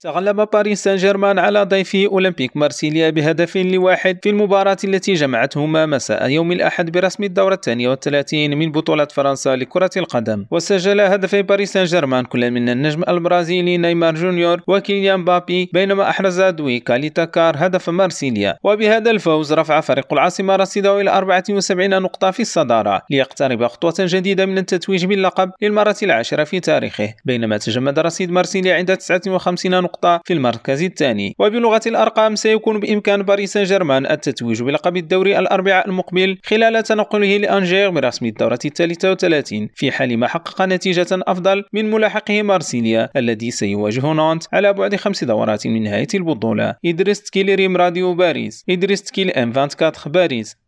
تغلب باريس سان جيرمان على ضيفي أولمبيك مارسيليا ب2-1 في المباراة التي جمعتهما مساء يوم الأحد برسم الدورة 32 من بطولة فرنسا لكرة القدم. وسجل هدفي باريس سان جيرمان كل من النجم البرازيلي نيمار جونيور وكيليان بابي، بينما أحرز دوي كاليتاكار هدف مارسيليا. وبهذا الفوز رفع فريق العاصمة رصيده إلى 74 نقطة في الصدارة، ليقترب خطوة جديدة من التتويج باللقب للمرة العاشرة في تاريخه، بينما تجمد رصيد مارسيليا عند 59 نقطة في المركز الثاني. وبلغة الأرقام سيكون بإمكان باريس سان جيرمان التتويج بلقب الدوري الأربعاء المقبل خلال تنقله لأنجير برسم الدورة 33 في حال ما حقق نتيجة أفضل من ملاحقه مارسيليا الذي سيواجه نانت على بعد 5 دورات من نهاية البطولة. إدريس تكيل، ريم راديو باريس. إدريس تكيل، M24 باريس.